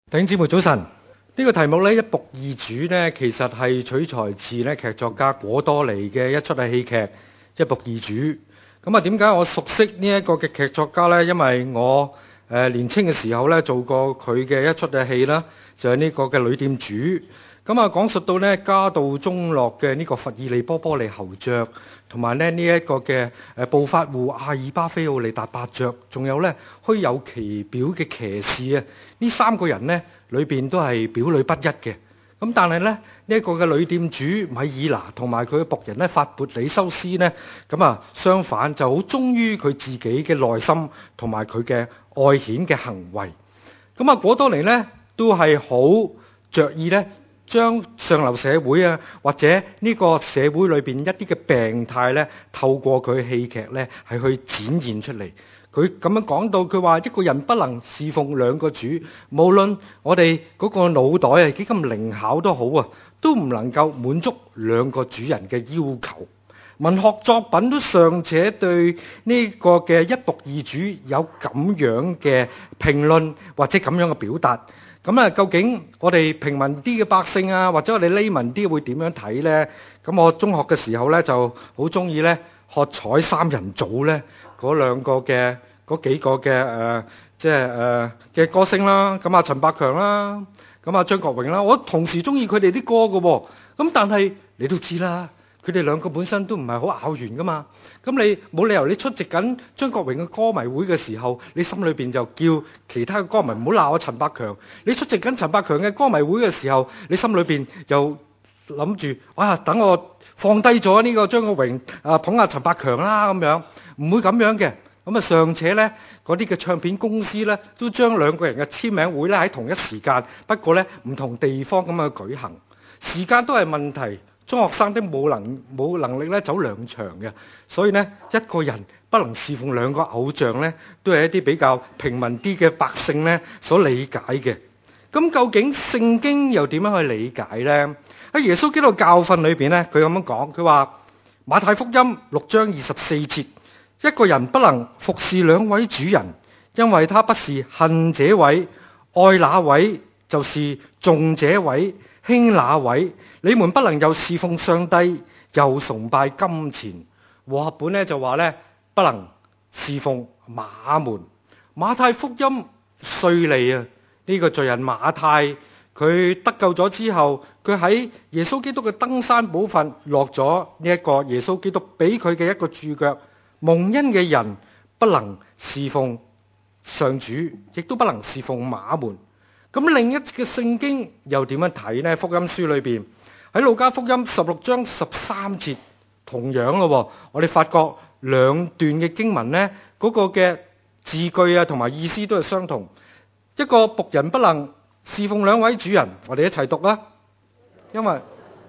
弟兄姊妹早晨，呢個題目呢，一僕二主呢，其實係取材自呢劇作家果多尼嘅一出戲劇《一僕二主》。咁啊，點解我熟悉呢一個嘅劇作家呢？因為我年青嘅時候呢，做過佢嘅一出嘅戲啦，就係呢個嘅旅店主。咁啊，講述到呢家道中落嘅呢個弗爾利波波利侯爵，同埋呢一個嘅暴發戶阿爾巴菲奧利達伯爵，仲有呢虛有其表嘅騎士啊！呢三個人呢裏邊都係表裏不一嘅。咁但係呢一個嘅旅店主米爾拿同埋佢嘅僕人呢法撥里修斯呢，咁啊相反就好忠於佢自己嘅內心同埋佢嘅外顯嘅行為。咁啊果多尼呢都係好着意呢，將上流社會啊，或者呢個社會裏邊一啲嘅病態呢，透過佢戲劇呢係去展現出嚟。佢咁樣講到，佢話一個人不能侍奉兩個主，無論我哋嗰個腦袋係幾咁靈巧都好啊，都唔能夠滿足兩個主人嘅要求。文學作品都尚且對呢個嘅一僕二主有咁樣嘅評論或者咁樣嘅表達。咁啊，究竟我哋平民啲嘅百姓啊，或者我哋layman啲會點樣睇呢？咁我中學嘅時候呢，就好中意呢喝彩三人組呢嗰兩個嘅嗰幾個嘅嘅歌星啦。咁啊陳百強啦，咁啊張國榮啦，我同時中意佢哋啲歌嘅喎。咁但係你都知啦，佢哋兩個本身都唔係好咬弦噶嘛。咁你冇理由你出席緊張國榮嘅歌迷會嘅時候，你心裏邊就叫其他嘅歌迷唔好鬧我陳百強。你出席緊陳百強嘅歌迷會嘅時候，你心裏邊就諗住哇，等我放低咗呢個張國榮捧下陳百強啦咁樣，唔會咁樣嘅。咁啊尚且呢嗰啲嘅唱片公司呢，都將兩個人嘅簽名會呢喺同一時間，不過呢唔同地方咁樣舉行，時間都係問題。中學生都冇能力咧走兩場嘅，所以呢一個人不能侍奉兩個偶像呢，都係一啲比較平民啲嘅百姓呢所理解嘅。咁究竟聖經又點樣去理解呢？喺耶穌基督教訓裏邊呢，佢咁樣講，佢話馬太福音6章24節，一個人不能服侍兩位主人，因為他不是恨這位愛那位，就是重這位輕那位。你們不能又侍奉上帝又崇拜金錢。和合本呢就話呢，不能侍奉馬門。馬太福音稅吏啊，呢個罪人馬太，佢得救咗之後，佢喺耶穌基督嘅登山寶訓落咗呢一個耶穌基督俾佢嘅一個注腳，蒙恩嘅人不能侍奉上主，亦都不能侍奉馬門。咁另一嘅聖經又點樣睇呢？福音書裏邊喺路加福音16章13節，同樣咯，我哋發覺兩段嘅經文呢，嗰個嘅字句啊同埋意思都係相同。一個僕人不能侍奉兩位主人，我哋一齊讀啊！因為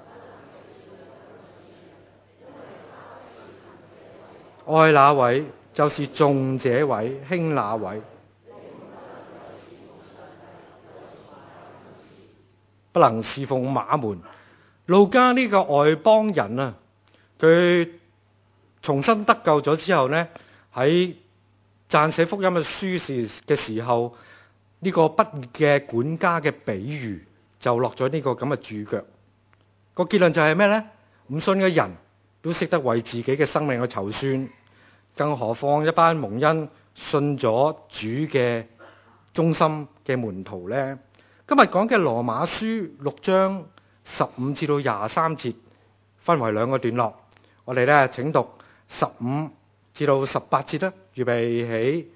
愛那位就是重這位輕那位。不能侍奉馬門。路加呢個外邦人啊，佢重新得救咗之後呢，喺撰寫福音嘅書嘅時候，呢個不義嘅管家嘅比喻就落咗呢個咁嘅注腳。個結論就係咩呢？唔信嘅人都識得為自己嘅生命去籌算，更何況一班蒙恩信咗主嘅忠心嘅門徒呢？今日講嘅羅馬書6章15至到23節，分為兩個段落。我哋呢請讀15至到18節啦。預備起，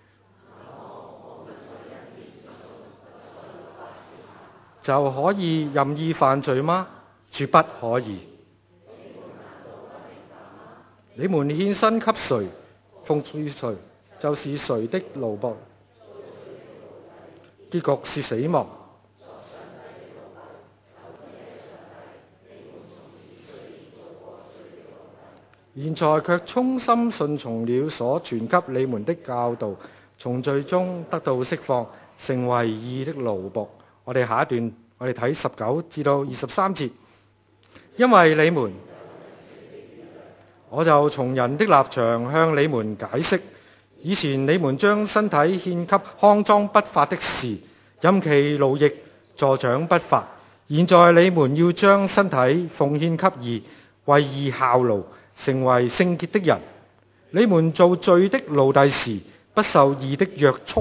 就可以任意犯罪嗎？絕不可以。你們獻身給誰，奉於誰，就是誰的奴僕，結局是死亡。現在卻衷心順從了所傳給你們的教導，從罪中得到釋放，成為義的奴僕。我哋下一段，我哋睇19至到23節。因為你們，我就從人的立場向你們解釋，以前你們將身體獻給骯髒不法的事，任其奴役， 助長不法。現在你們要將身體奉獻給義，為義效勞，成為聖潔的人。你們做罪的奴隸時，不受義的約束。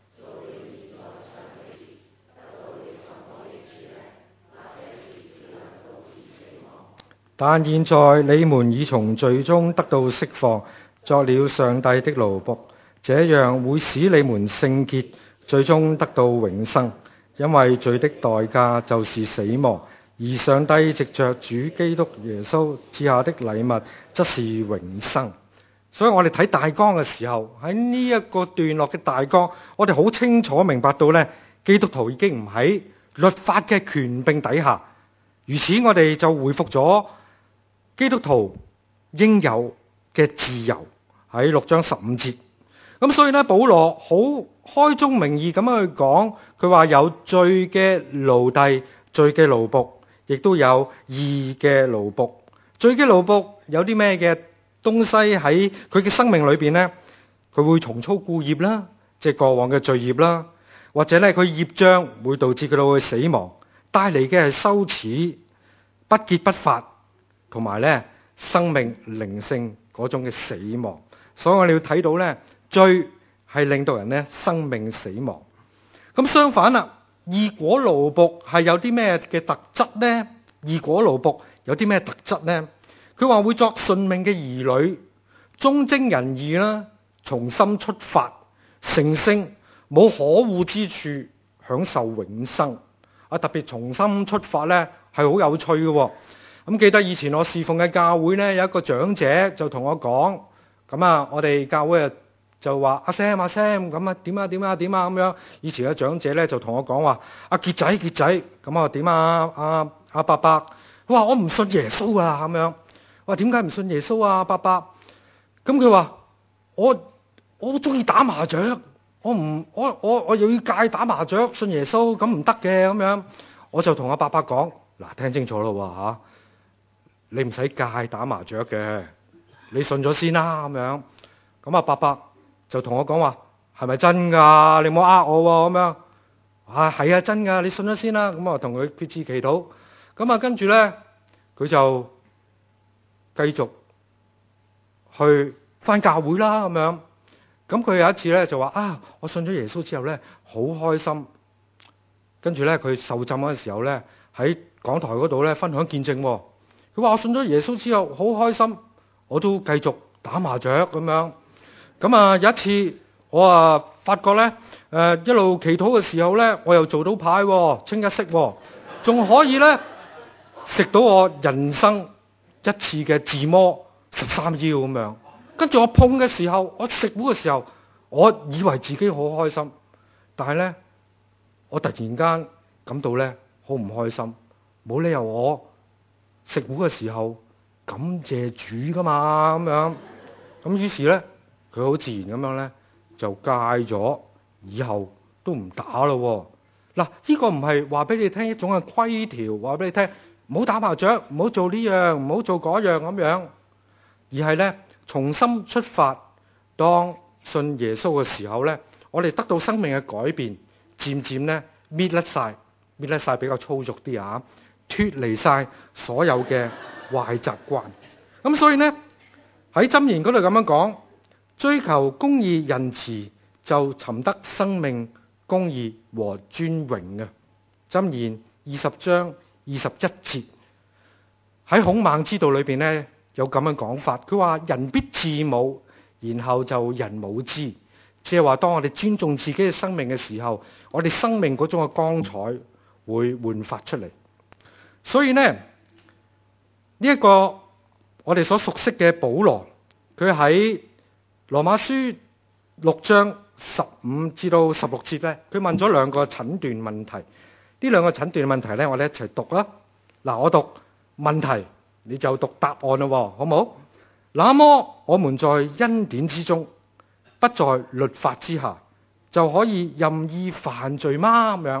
但現在你們已從罪中得到釋放，作了上帝的奴僕，這樣會使你們聖潔，最終得到永生。因為罪的代價就是死亡，而上帝藉着主基督耶穌賜下的禮物，則是永生。所以我哋睇大綱嘅時候，喺呢一個段落嘅大綱，我哋好清楚明白到呢，基督徒已經唔喺律法嘅權柄底下。如此，我哋就回復咗基督徒應有嘅自由，喺6章15節。咁所以呢，保羅好開宗明義咁樣去講，佢話有罪嘅奴隸、罪嘅奴僕，亦都有義嘅奴僕。罪嘅奴僕有啲咩嘅東西喺佢嘅生命裏邊呢？佢會重操故業啦，即係過往嘅罪孽啦，或者呢，佢業障會導致佢到去死亡，帶嚟嘅係羞恥、不潔不法，同埋呢生命靈性嗰種嘅死亡。所以我哋要睇到呢，罪係令到人呢生命死亡。咁相反啦，義果奴僕係有啲咩嘅特質呢？義果奴僕有啲咩特質呢？佢話會作順命嘅兒女，忠貞仁義啦，從心出發，成聖，冇可惡之處，享受永生。特別從心出發呢係好有趣嘅。咁記得以前我侍奉嘅教會呢，有一個長者就同我講，咁我哋教會就話阿 Sam 咁點咁樣。以前嘅長者呢就同我講話，阿傑仔咁點阿伯伯，佢話我唔信耶穌啊咁樣。我話點解唔信耶穌啊伯伯？咁佢話我好中意打麻雀，我又要戒打麻雀，信耶穌咁唔得嘅咁樣。我就同阿伯伯講，嗱，聽清楚咯吓，你唔使戒打麻雀嘅，你信咗先啦咁樣。咁阿伯伯就同我講話，係咪真噶？你唔好呃我咁樣。係啊，真噶，你信咗先啦。咁我同佢決志祈禱。咁跟住呢，佢就繼續去返教會啦咁樣。咁佢有一次呢，就話我信咗耶穌之後呢，好開心。跟住呢，佢受浸嗰陣時候呢，喺講台嗰度呢，分享見證。佢話我信咗耶穌之後好開心，我都繼續打麻雀咁樣。咁有一次我發覺呢，一路祈禱嘅時候呢，我又做到牌，清一色，仲可以呢，食到我人生一次嘅自摸13腰咁樣。跟住我碰嘅時候，我食糊嘅時候，我以為自己好開心，但係呢，我突然間感到呢，好唔開心。冇理由我食糊嘅時候感謝主噶嘛咁樣。咁於是呢，佢好自然咁樣呢，就戒咗，以後都唔打咯。嗱，呢個唔係話俾你聽一種嘅規條，話俾你聽唔好打麻雀，唔好做呢樣，唔好做嗰樣咁樣，而係呢，從心出發。當信耶穌嘅時候呢，我哋得到生命嘅改變，漸漸呢，搣甩晒比較粗俗啲脫離晒所有嘅壞習慣。咁所以呢，喺箴言嗰度咁樣講，追求公義仁慈就尋得生命、公義和尊榮嘅。箴言20章21節，喺孔孟之道裏邊呢，有咁樣講法，佢話人必自侮，然後就人侮之。即係話當我哋尊重自己嘅生命嘅時候，我哋生命嗰種嘅光彩會煥發出嚟。所以呢，呢一個我哋所熟悉嘅保羅，佢喺羅馬書6章15至到16節呢，佢問咗兩個診斷問題。呢兩個診斷問題呢，我哋一齊讀啦。嗱，我讀問題，你就讀答案咯，好唔好？那麼我們在恩典之中，不在律法之下，就可以任意犯罪嗎？咁樣。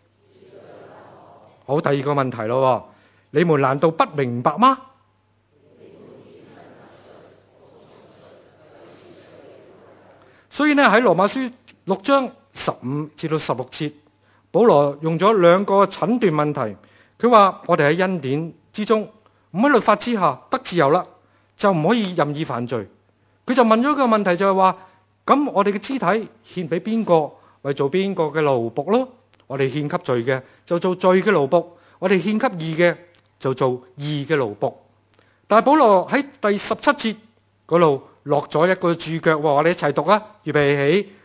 好，第二個問題咯，你們難道不明白嗎？所以呢，喺羅馬書6章15至到16節， 保羅用咗兩個診斷問題。佢話我哋喺恩典之中，唔喺律法之下得自由啦，就唔可以任意犯罪。佢就問咗個問題，就係話咁我哋嘅肢體獻俾邊個，為做邊個嘅奴僕咯？我哋獻給罪嘅就做罪嘅奴僕，我哋獻給義嘅就做義嘅奴僕。但係保羅喺第17節嗰度落咗一個注腳，我哋一齊讀啊！預備起。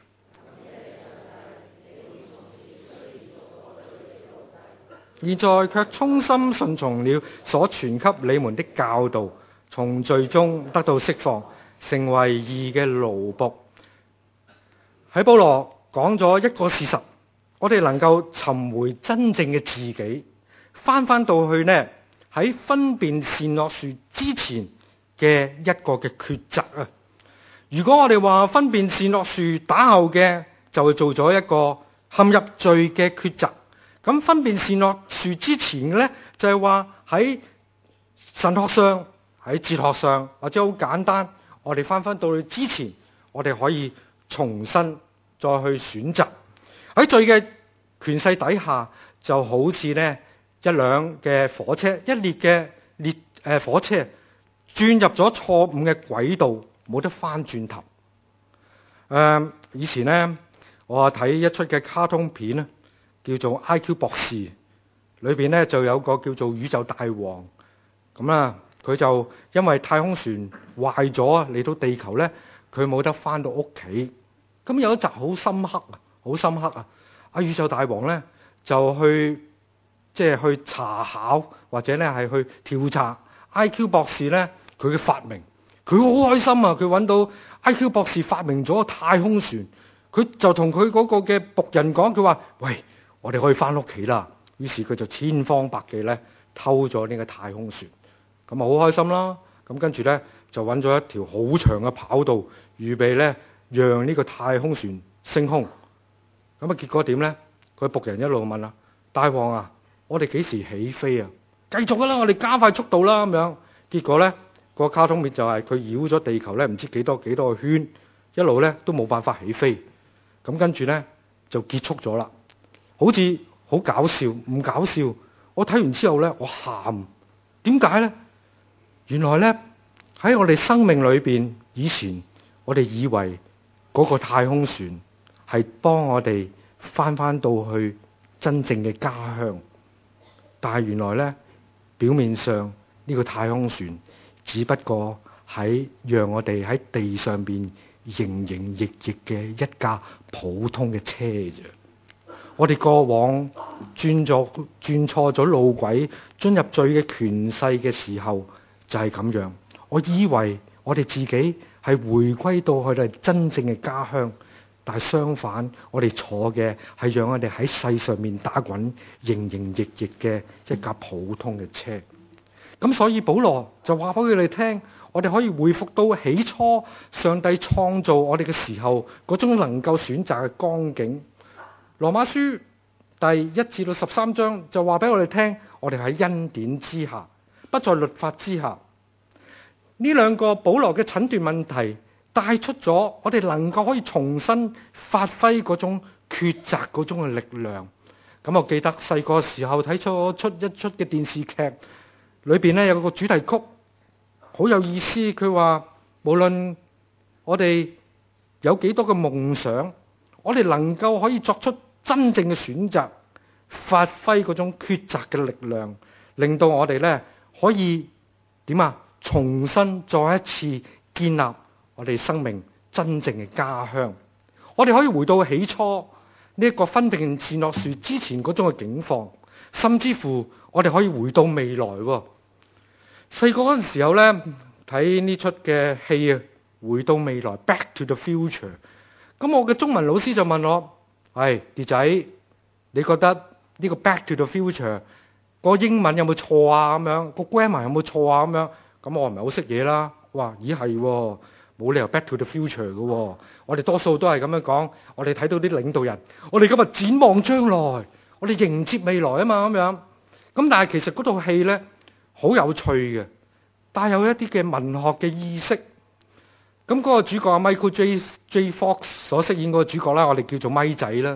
現在卻衷心順從了所傳給你們的教導，從罪中得到釋放，成為義嘅奴僕。喺保羅講咗一個事實，我哋能夠尋回真正嘅自己，翻到去呢喺分辨善惡樹之前嘅一個嘅抉擇啊！如果我哋話分辨善惡樹打後嘅就會做咗一個陷入罪嘅抉擇，咁分辨善惡樹之前嘅呢，就係話喺神學上、喺哲學上，或者好簡單，我哋翻到去之前，我哋可以重新再去選擇。喺罪嘅權勢底下，就好似呢一輛嘅火車，一列嘅火車轉入咗錯誤嘅軌道，冇得翻轉頭。以前呢，我睇一出嘅卡通片咧，叫做 IQ 博士，裏邊呢就有個叫做宇宙大王，咁啦，佢就因為太空船壞咗嚟到地球呢，佢冇得翻到屋企。咁有一集好深刻啊！宇宙大王呢就去查考或者呢係去調查 IQ 博士呢佢嘅發明。佢好開心啊！佢揾到 IQ 博士發明咗太空船，佢就同佢嗰個嘅僕人講，佢話：喂，我哋可以翻屋企啦！於是佢就千方百計呢偷咗呢個太空船，咁啊好開心啦！咁跟住呢，就揾咗一條好長嘅跑道，預備呢讓呢個太空船升空。咁啊結果點呢？佢僕人一路問啦：大王啊，我哋幾時起飛啊？繼續㗎啦，我哋加快速度啦咁樣。結果呢，個卡通片就係佢繞咗地球呢唔知幾多個圈，一路呢都冇辦法起飛。咁跟住呢，就結束咗啦，好似好搞笑，唔搞笑。我睇完之後呢，我喊。點解呢？原來呢，喺我哋生命裏邊，以前我哋以為嗰個太空船係幫我哋翻到去真正嘅家鄉，但係原來呢，表面上呢個太空船只不過喺讓我哋喺地上邊營營役役嘅一架普通嘅車啫。我哋過往轉錯咗路軌，進入罪嘅權勢嘅時候就係咁樣。我以為我哋自己係回歸到佢哋真正嘅家鄉，但係相反，我哋坐嘅係讓我哋喺世上面打滾、營營役役嘅一架普通嘅車。咁所以保羅就話俾佢哋聽，我哋可以回復到起初上帝創造我哋嘅時候嗰種能夠選擇嘅光景。羅馬書第1至到13章就話俾我哋聽，我哋喺恩典之下，不在律法之下。呢兩個保羅嘅診斷問題帶出咗我哋能夠可以重新發揮嗰種抉擇嗰種嘅力量。咁我記得細個時候睇咗一出嘅電視劇，裏邊呢有個主題曲好有意思。佢話無論我哋有幾多嘅夢想，我哋能夠可以作出真正嘅選擇，發揮嗰種抉擇嘅力量，令到我哋呢可以點啊？重新再一次建立我哋生命真正嘅家鄉。我哋可以回到起初呢一個分辨善惡樹之前嗰種嘅境況，甚至乎我哋可以回到未來。細個嗰陣時候呢，睇呢出嘅戲啊，回到未來 Back to the Future。咁我嘅中文老師就問我：傑仔，你覺得呢個 Back to the Future 個英文有冇錯啊？咁樣個 grammar 有冇錯啊？咁樣咁我唔係好識嘢啦。哇，咦係喎，冇理由 Back to the Future 嘅喎。我哋多數都係咁樣講。我哋睇到啲領導人，我哋今日展望將來，我哋迎接未來啊嘛咁樣。咁但係其實嗰套戲呢，好有趣嘅，帶有一啲嘅文學嘅意識。咁嗰個主角Michael J. Fox 所飾演嗰個主角啦，我哋叫做咪仔啦。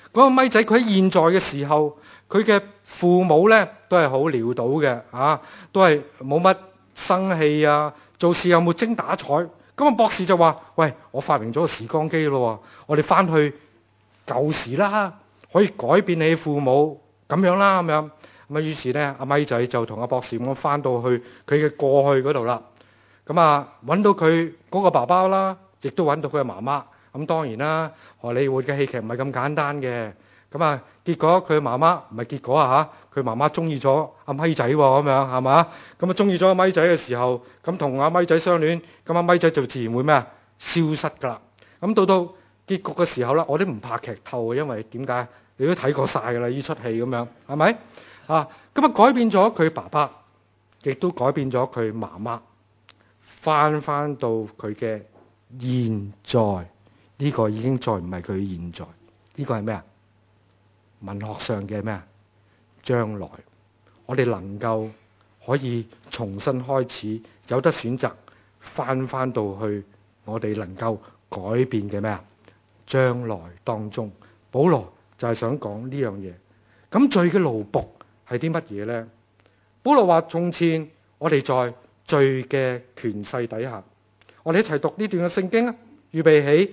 嗰個咪仔佢喺現在嘅時候，佢嘅父母呢都係好潦倒嘅啊，都係冇乜生氣啊，做事又沒精打采。咁啊博士就話：喂，我發明咗個時光機咯，我哋翻去舊時啦，可以改變你父母咁樣啦，咁樣。咁啊於是呢，阿咪仔就同阿博士咁翻到去佢嘅過去嗰度啦。咁啊揾到佢嗰個爸爸啦，亦都揾到佢嘅媽媽。咁當然啦，荷里活嘅戲劇唔係咁簡單嘅。咁啊，結果佢媽媽唔係結果啊嚇，佢媽媽中意咗阿咪仔喎，咁樣係嘛？咁啊中意咗阿咪仔嘅時候，咁同阿咪仔相戀，咁阿咪仔就自然會咩啊？消失㗎啦。咁到結局嘅時候啦，我都唔怕劇透嘅，因為點解？你都睇過晒㗎啦，呢出戲咁樣係咪？啊，咁啊改變咗佢爸爸，亦都改變咗佢媽媽，翻到佢嘅現在。呢個已經再唔係佢現在，呢個係咩啊？文學上嘅咩啊？將來，我哋能夠可以重新開始，有得選擇，翻到去我哋能夠改變嘅咩啊？將來當中，保羅就係想講呢樣嘢。咁罪嘅奴僕係啲乜嘢呢？保羅話：從前我哋在罪嘅權勢底下，我哋一齊讀呢段嘅聖經啊！預備起。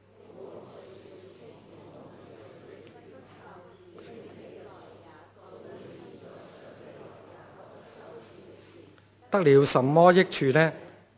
得了什麼益處呢？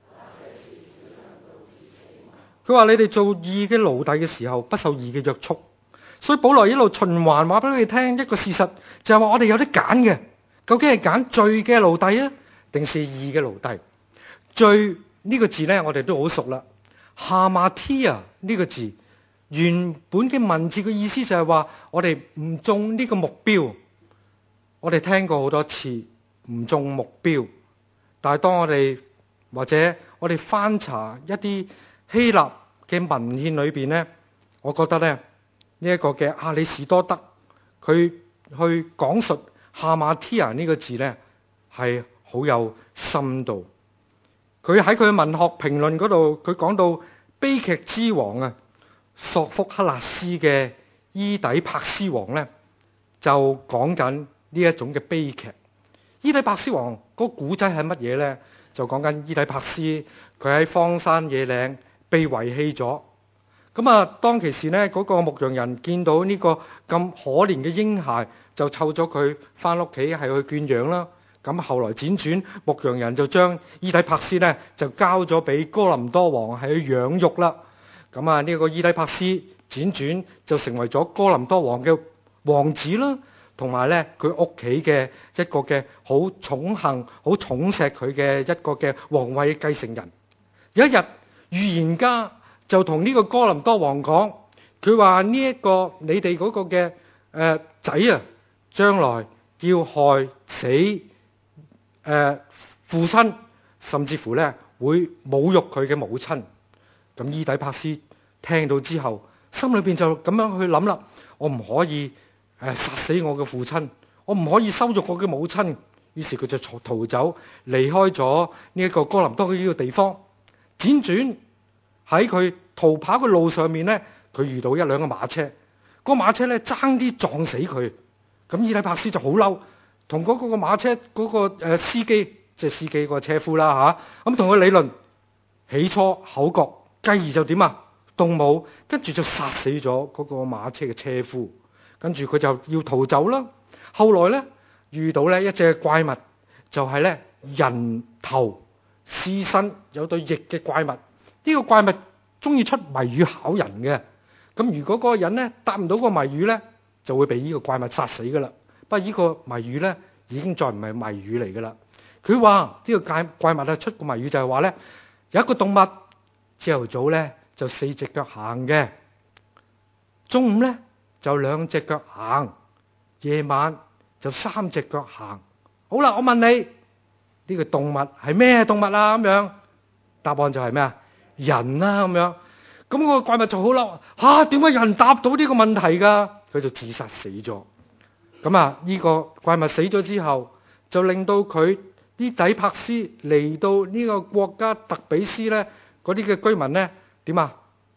佢話你哋做義嘅奴隸嘅時候，不受義嘅約束。所以保羅一路循環話俾你哋聽一個事實，就係話我哋有得揀嘅，究竟係揀罪嘅奴隸啊，定是義嘅奴隸？罪呢個字呢，我哋都好熟啦。Hamartia 呢個字原本嘅文字嘅意思就係話我哋唔中呢個目標。我哋聽過好多次唔中目標。但係當我哋或者我哋翻查一啲希臘嘅文獻裏邊呢，我覺得咧呢一個嘅亞里士多德佢去講述哈馬提亞呢個字呢係好有深度。佢喺佢嘅文學評論嗰度，佢講到悲劇之王啊，索福克勒斯嘅伊底帕斯王呢，就講緊呢一種嘅悲劇。伊底帕斯王嗰個古仔係乜嘢呢？就講緊伊底帕斯佢喺荒山野嶺被遺棄咗。咁啊，當其時呢，嗰個牧羊人見到呢個咁可憐嘅嬰孩，就湊咗佢翻屋企係去圈養啦。咁後來輾轉，牧羊人就將伊底帕斯呢就交咗俾哥林多王係去養育啦。咁啊，呢個伊底帕斯輾轉就成為咗哥林多王嘅王子啦。同埋咧，佢屋企嘅一個嘅好寵幸、好寵錫佢嘅一個嘅皇位繼承人。有一日，預言家就同呢個哥林多王講，佢話呢一個你哋嗰個嘅仔啊，將來要害死父親，甚至乎咧會侮辱佢嘅母親。咁伊底帕斯聽到之後，心裏邊就咁樣去諗啦，我唔可以殺死我嘅父親，我唔可以羞辱我嘅母親。於是佢就逃走，離開咗呢一個哥林多嘅呢個地方。輾轉喺佢逃跑嘅路上面呢，佢遇到一輛嘅馬車，個馬車咧爭啲撞死佢。咁伊底帕斯就好嬲，同嗰個馬車嗰個司機，即係司機個車夫啦嚇，咁同佢理論，起初口角，繼而就點啊？動武，跟住就殺死咗嗰個馬車嘅車夫。跟住佢就要逃走啦。後來咧遇到咧一隻怪物，就係咧人頭獅身有對翼嘅怪物。呢個怪物中意出謎語考人嘅。咁如果嗰個人咧答唔到個謎語咧，就會被呢個怪物殺死噶啦。不過呢個謎語咧已經再唔係謎語嚟噶啦。佢話呢個怪物啊出個謎語就係話咧，有一個動物朝頭早咧就4隻腳行嘅，中午咧就2隻腳行，夜晚就3隻腳行。好啦，我問你，呢個動物係咩動物啊？咁樣答案就係咩啊？人啦咁樣。咁個怪物就好嬲，嚇點解有人答到呢個問題㗎？佢就自殺死咗。咁啊，呢個怪物死咗之後，就令到佢伊底帕斯嚟到呢個國家特比斯咧，嗰啲嘅居民咧點啊？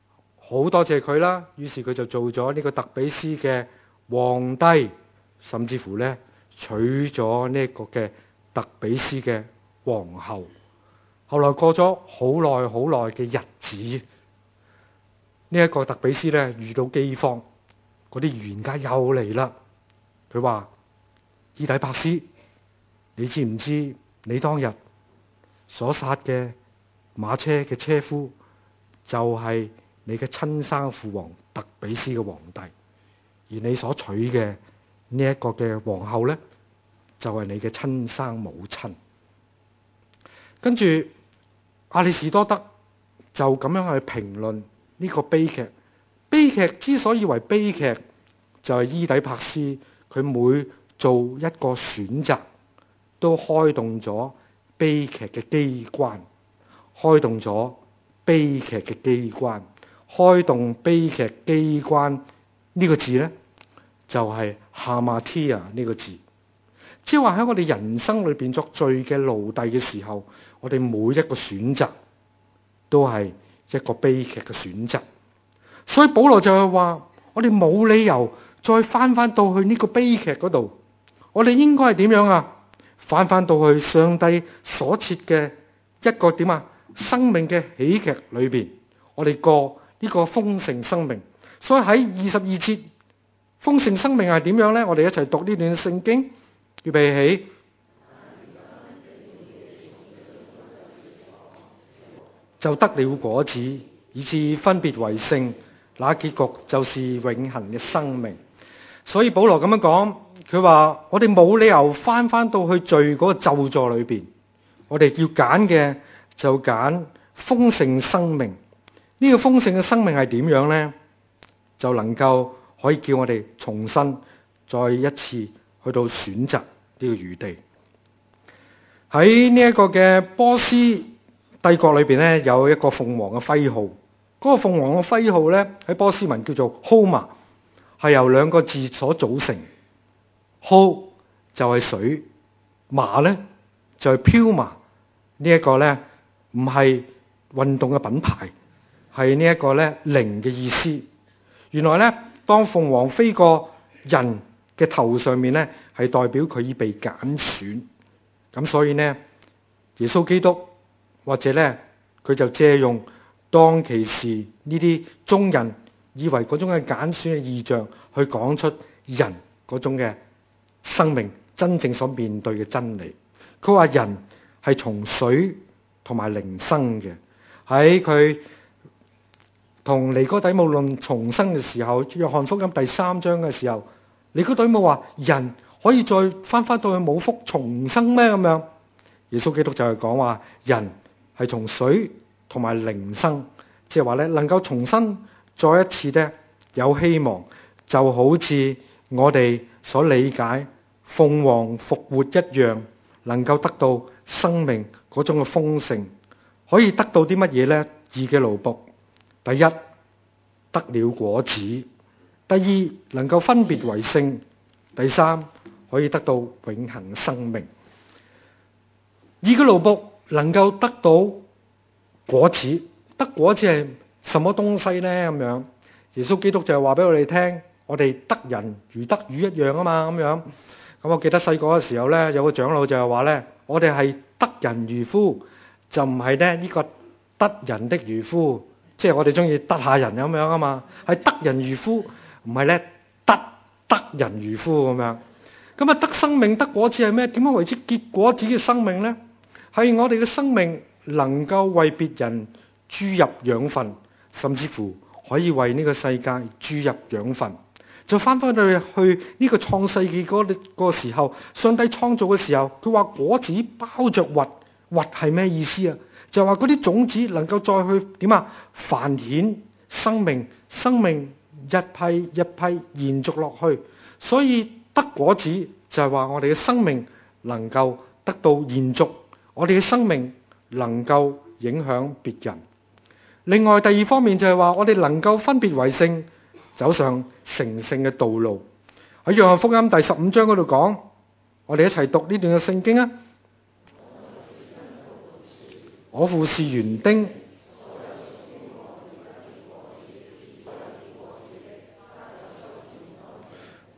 好多謝佢啦，於是佢就做咗呢個特比斯嘅皇帝，甚至乎呢娶咗呢個嘅特比斯嘅皇后。後來過咗好耐好耐嘅日子，呢一個特比斯呢遇到饑荒，嗰啲預言家又嚟啦。佢話：伊底帕斯，你知唔知你當日所殺嘅馬車嘅車夫就係你嘅親生父王特比斯嘅皇帝，而你所娶嘅呢一個嘅皇后呢，就係你嘅親生母親。跟住亞里士多德就咁樣去評論呢個悲劇。悲劇之所以為悲劇，就係伊底帕斯佢每做一個選擇，都開動咗悲劇嘅機關，開動咗悲劇嘅機關，開動悲劇機關呢個字呢，就係哈馬提亞呢個字。即係話喺我哋人生裏邊作罪嘅奴隸嘅時候，我哋每一個選擇都係一個悲劇嘅選擇。所以保羅就係話，我哋冇理由再翻到去呢個悲劇嗰度。我哋應該係點樣啊？翻到去上帝所設嘅一個點啊？生命嘅喜劇裏邊，我哋過呢個豐盛生命。所以喺22節，豐盛生命係點樣呢？我哋一齊讀呢段聖經。預備起，就得了果子，以致分別為聖，那結局就是永恆嘅生命。所以保羅咁樣講，佢話我哋冇理由翻到去罪嗰個咒詛裏邊，我哋要揀嘅就揀豐盛生命。呢個豐盛嘅生命係點樣呢？就能夠可以叫我哋重新再一次去到選擇呢個餘地。喺呢一個嘅波斯帝國裏邊咧，有一個鳳凰嘅徽號。嗰個鳳凰嘅徽號咧，喺波斯文叫做 Homa， 係由兩個字所組成。Ho 就係水，馬咧就係 Puma。呢一個咧唔係運動嘅品牌，係呢一個咧靈嘅意思。原來咧，當鳳凰飛過人嘅頭上面咧，係代表佢已被揀選。咁所以呢，耶穌基督或者咧，佢就借用當其時呢啲中人以為嗰種嘅揀選嘅異象，去講出人嗰種嘅生命真正所面對嘅真理。佢話人係從水同埋靈生嘅。喺佢同尼哥底母論重生嘅時候，約翰福音第3章嘅時候，尼哥底母話：人可以再翻到去母腹重生咩？咁樣，耶穌基督就係講話人係從水同埋靈生，即係話咧能夠重新再一次咧有希望，就好似我哋所理解鳳凰復活一樣，能夠得到生命嗰種嘅豐盛。可以得到啲乜嘢呢？義嘅奴僕，第一得了果子，第二能夠分別為聖，第三可以得到永恆生命。義嘅奴僕能夠得到果子，得果子係什麼東西呢？咁樣，耶穌基督就係話俾我哋聽，我哋得人如得魚一樣啊嘛，咁樣。咁我記得細個嘅時候呢，有個長老就係話呢，我哋係得人如夫，就唔係咧呢個得人的漁夫，即係我哋中意得下人咁樣啊嘛，係得人漁夫，唔係咧得人漁夫咁樣。咁啊，得生命得果子係咩？點樣為之結果子嘅生命呢？係我哋嘅生命能夠為別人注入養分，甚至乎可以為呢個世界注入養分。就翻去呢個創世紀嗰個時候，上帝創造嘅時候，佢話果子包着核。核係咩意思啊？就話嗰啲種子能夠再去點啊繁衍生命，生命一批一批延續落去。所以得果子就係話我哋嘅生命能夠得到延續，我哋嘅生命能夠影響別人。另外第二方面就係話我哋能夠分別為聖，走上成聖嘅道路。喺約翰福音第15章嗰度講，我哋一齊讀呢段嘅聖經啊！我父是園丁，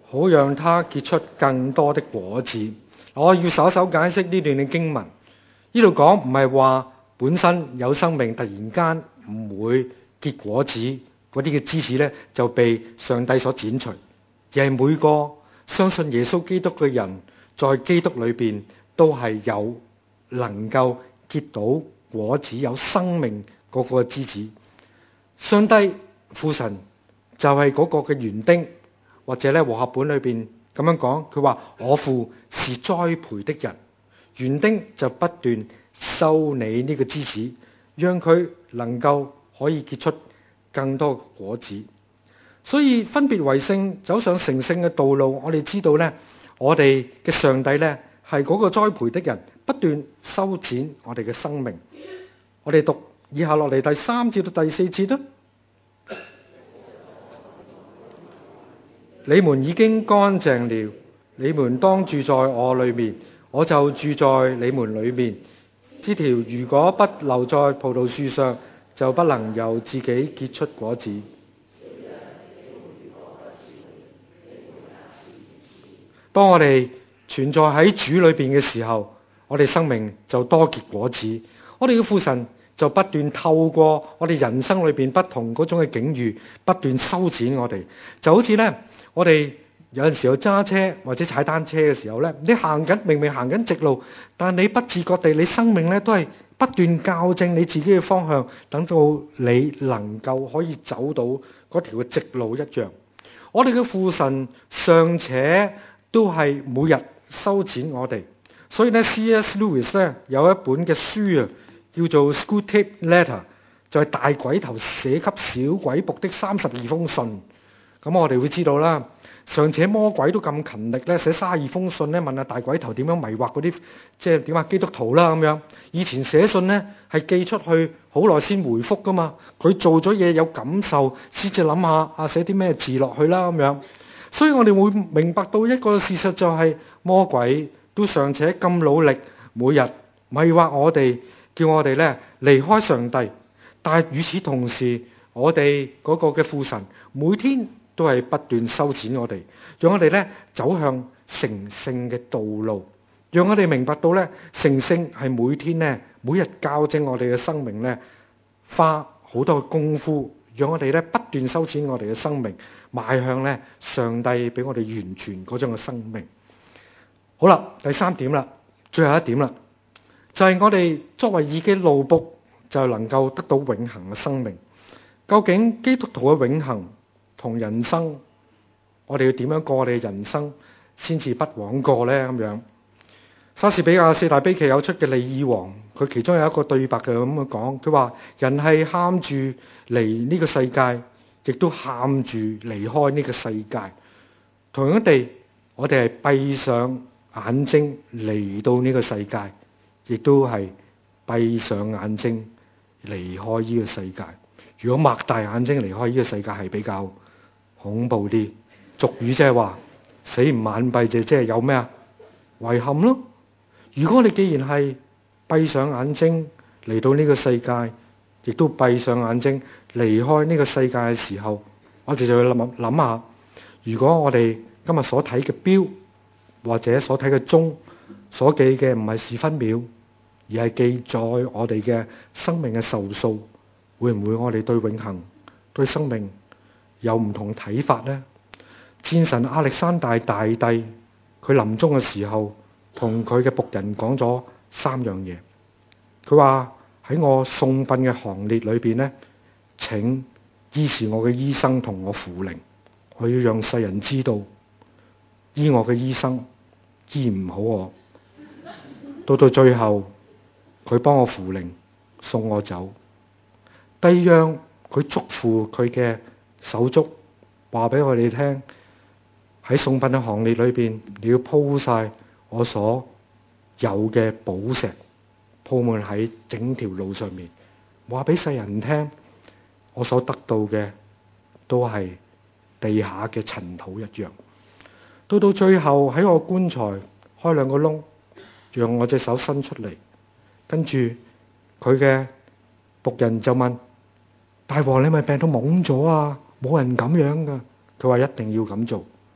好讓它結出更多的果子。我要稍稍解釋呢段嘅經文。呢度講唔係話本身有生命突然間唔會結果子，嗰啲嘅枝子呢就被上帝所剪除，而係每個相信耶穌基督嘅人在基督裏邊都係有能夠結到果子、有生命嗰個枝子。上帝父神就係嗰個嘅園丁，或者咧和合本裏邊咁樣講，佢話我父是栽培的人，園丁就不斷修理呢個枝子，讓佢能夠可以結出更多嘅果子。所以分別為聖，走上成聖嘅道路，我哋知道呢，我哋嘅上帝呢係嗰個栽培的人，不斷修剪我哋嘅生命。我哋讀以下落嚟第3節到第4節啦。你們已經乾淨了，你們當住在我裏面，我就住在你們裏面。枝條如果不留在葡萄樹上，就不能由自己結出果子。當我哋存在喺主裏邊嘅時候，我哋生命就多結果子。我哋嘅父神就不斷透過我哋人生裏邊不同嗰種嘅境遇，不斷修剪我哋。就好似呢，我哋有陣時候揸車或者踩單車嘅時候呢，你明明行緊直路，但你不自覺地，你生命呢都係不斷校正你自己嘅方向，等到你能夠可以走到嗰條嘅直路一樣。我哋嘅父神尚且都係每日修剪我哋，所以咧 C.S. Lewis 咧有一本嘅書啊，叫做 Screwtape Letter， 就係大鬼頭寫給小鬼僕的32封信。咁我哋會知道啦，尚且魔鬼都咁勤力咧，寫32封信咧，問下大鬼頭點樣迷惑嗰啲即係點啊基督徒啦咁樣。以前寫信咧係寄出去好耐先回覆噶嘛，佢做咗嘢有感受先至諗下寫啲咩字落去啦咁樣。所以我哋會明白到一個事實，就係魔鬼都尚且咁努力，每日迷惑我哋，叫我哋咧離開上帝。但係與此同時，我哋嗰個嘅父神每天都係不斷修剪我哋，讓我哋咧走向成聖嘅道路，讓我哋明白到咧成聖係每天咧每日校正我哋嘅生命咧，花好多嘅功夫，讓我哋咧不斷修剪我哋嘅生命，邁向咧上帝俾我哋完全嗰種嘅生命。好啦，第3點啦，最後一點啦，就係我哋作為義嘅奴僕，就能夠得到永恆嘅生命。究竟基督徒嘅永恆同人生，我哋要點樣過我哋嘅人生先至不枉過呢？咁樣，莎士比亞4大悲劇有出嘅《李爾王》，佢其中有一個對白嘅咁樣講，佢話人係喊住嚟呢個世界，亦都喊住離開呢個世界。同樣地，我哋係閉上眼睛嚟到呢個世界，亦都係閉上眼睛離開呢個世界。如果擘大眼睛離開呢個世界，係比較恐怖啲。俗語即係話死唔眼閉，就即係有咩啊遺憾咯。如果你既然係閉上眼睛嚟到呢個世界，亦都閉上眼睛離開呢個世界嘅時候，我哋就要諗下，如果我哋今日所睇嘅錶或者所睇嘅鐘所記嘅唔係時分秒，而係記載我哋嘅生命嘅壽數，會唔會我哋對永恆對生命有唔同睇法呢？戰神亞歷山大大帝佢臨終嘅時候同佢嘅僕人講咗3樣嘢。佢話喺我送殯嘅行列裏邊呢，請醫治我嘅醫生同我扶靈，我要讓世人知道醫我嘅醫生醫唔好我。到最後佢幫我扶靈送我走。第2樣，佢囑咐佢嘅手足話俾我哋聽，喺送殯嘅行列裏邊，你要鋪晒我所有嘅寶石，鋪滿喺整條路上面，話俾世人聽，我所得到嘅都係地下嘅塵土一樣。到最後喺我棺材開2個窿，讓我隻手伸出嚟，跟住佢嘅僕人就問：大王，你咪病到懵咗啊？冇人咁樣噶。佢話一定要咁做。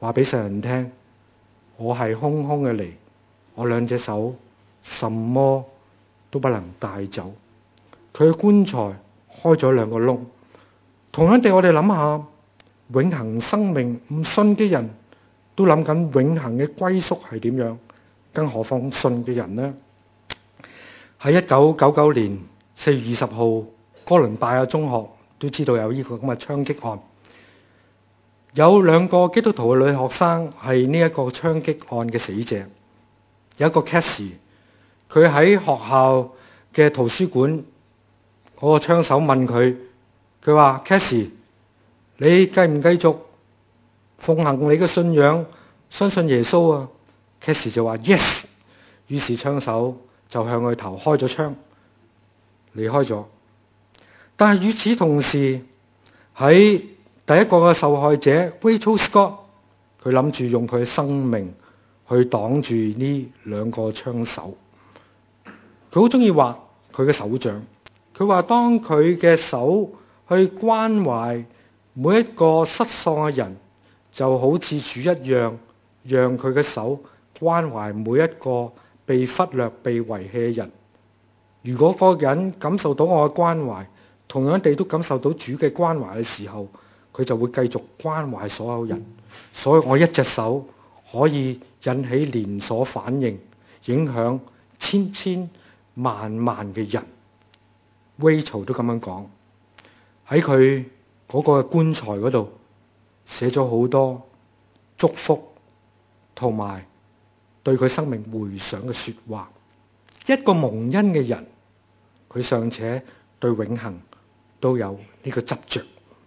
話俾世人聽，我係空空嘅嚟，我兩隻手什麼都不能帶走。佢嘅棺材開咗兩個窿。同樣地，我哋諗下，永恆生命唔信嘅人都諗緊永恆嘅歸宿係點樣，更何況信嘅人呢？喺1999年4月20號，哥倫比亞中學都知道有呢個咁嘅槍擊案，有兩個基督徒嘅女學生係呢一個槍擊案嘅死者。有一個 Cassie， 佢喺學校嘅圖書館，嗰個槍手問佢，佢話 Cassie， 你繼唔繼續奉行你嘅信仰，相信耶穌啊？ Cassie 就話 Yes。 於是槍手就向佢頭開咗槍，離開咗。但係與此同時，喺第一個嘅受害者 Rachel Scott， 佢諗住用佢嘅生命去擋住呢兩個槍手。佢好中意畫佢嘅手掌，佢話當佢嘅手去關懷每一個失喪嘅人，就好似主一樣，讓佢嘅手關懷每一個被忽略、被遺棄嘅人。如果嗰個人感受到我嘅關懷，同樣地都感受到主嘅關懷嘅時候，佢就會繼續關懷所有人。所以我一隻手可以引起連鎖反應，影響千千萬萬嘅人。Rachel 都咁樣講，喺佢嗰個棺材嗰度寫咗好多祝福同埋對佢生命回想嘅說話。一個蒙恩嘅人，佢尚且對永恆都有呢個執着。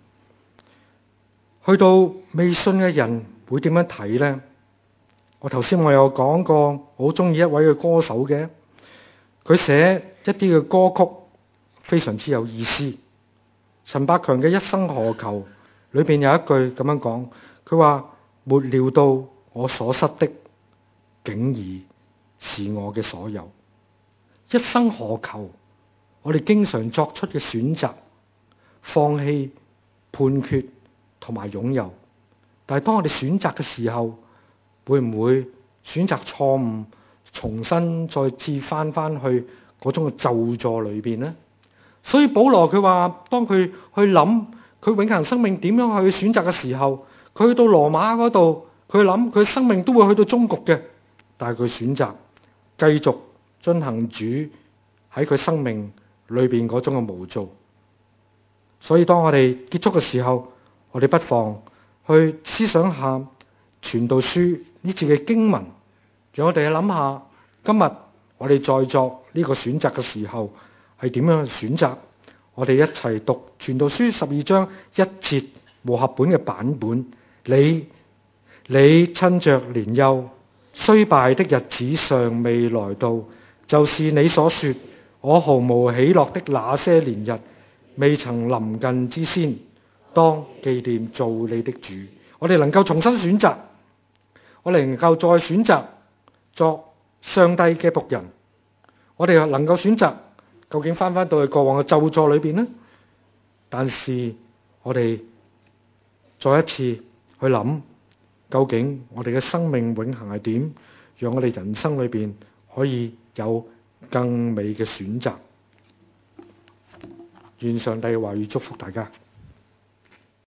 去到未信嘅人會點樣睇呢？我頭先有講過，我好中意一位嘅歌手嘅，佢寫一啲嘅歌曲非常之有意思。陳百強嘅一生何求裏邊有一句咁樣講，佢話沒料到我所失的竟已是我嘅所有。一生何求，我哋經常作出嘅選擇，放棄、判決同埋擁有。但係當我哋選擇嘅時候，會唔會選擇錯誤，重新再次翻去嗰種嘅咒詛裏邊呢？所以保羅佢話，當佢去諗佢永恆生命點樣去選擇嘅時候，佢去到羅馬嗰度，佢諗佢生命都會去到終局嘅，但係佢選擇繼續遵行主喺佢生命裏邊嗰種嘅無造。所以當我哋結束嘅時候，我哋不妨去思想下傳道書呢節嘅經文，讓我哋去諗下今日我哋在作呢個選擇嘅時候係點樣去選擇。我哋一齊讀傳道書12章1節和合本嘅版本。你趁着年幼，衰敗的日子尚未來到，就是你所說我毫無喜樂的那些年日未曾臨近之先，當紀念造你的主。我哋能夠重新選擇，我哋能夠再選擇作上帝嘅僕人，我哋能夠選擇究竟翻到去過往嘅咒詛裏邊呢？但是我哋再一次去諗，究竟我哋嘅生命永恆係點，讓我哋人生裏邊可以有更美嘅選擇。願上帝嘅話語祝福大家。